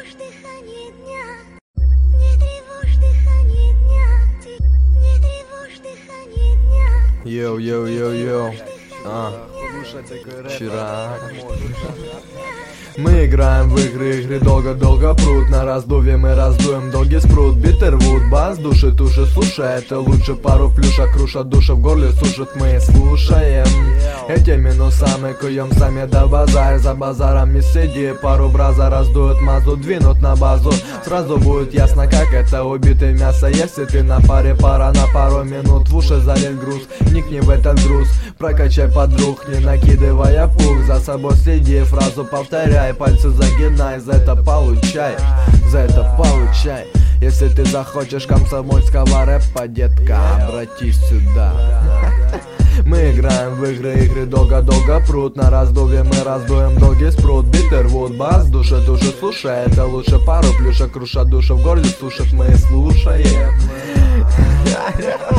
тревожь дыхание дня, не тревожь дыхание дня, не тревожь дыхание дня. Йоу. Вчера мы играем в игры долго прут. На раздуве мы раздуем долгий спрут. Bitterwood, бас, души, туши, слушай, это лучше. Пару плюшек крушат, душа в горле сушит. Мы слушаем эти минусами, куем сами до базар. За базаром не сиди, пару браза раздуют мазу, двинут на базу. Сразу будет ясно, как это убитое мясо. Если ты на паре, пара на пару минут. В уши залить груз, вникни в этот груз. Прокачай подруг, не накидывая пух. За собой следи, фразу повторяй, пальцы загинай. За это получай. Если ты захочешь комсомольского рэпа, детка, обратись сюда. Мы играем в игры долго прут. На раздуве мы раздуем долгий спрут. Bitterwood, бас, души, туши, слушай, это лучше. Пару плюшек крушат, душу в горле сушит. Мы слушаем.